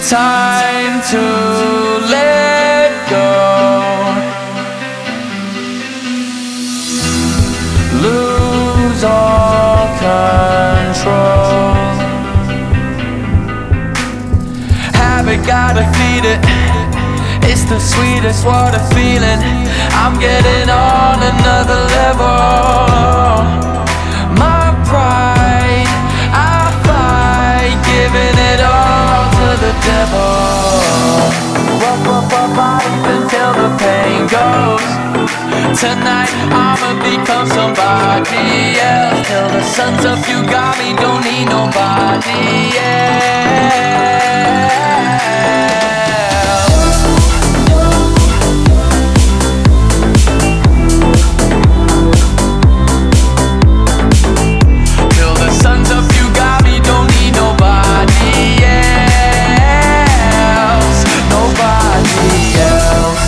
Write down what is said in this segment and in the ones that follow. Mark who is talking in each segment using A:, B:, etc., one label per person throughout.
A: Time to let go, lose all control. Habit, gotta feed it. It's the sweetest water feeling. I'm getting on another level. My pride, I fight, giving it all to the devil. Rough up our bodies until the pain goes. Tonight I'ma become somebody else. Till the sun's up, you got me, don't need nobody else. Till the sun's up, you got me, don't need nobody else. Nobody else.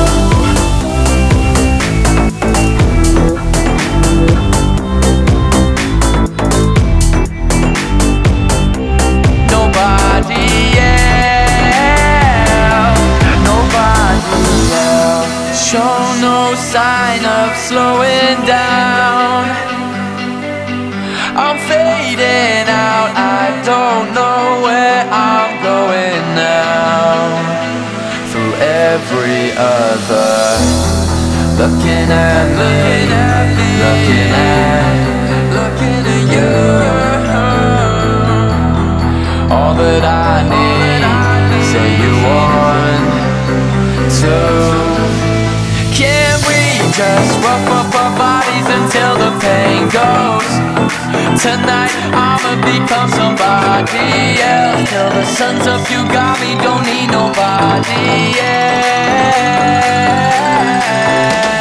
A: Show no sign of slowing down. I'm fading out, I don't know where I'm going now. Through every other, looking at me, looking at you. All that I need, say you want to. Just rough up our bodies until the pain goes. Tonight I'ma become somebody else. Till the sun's up, you got me, don't need nobody else.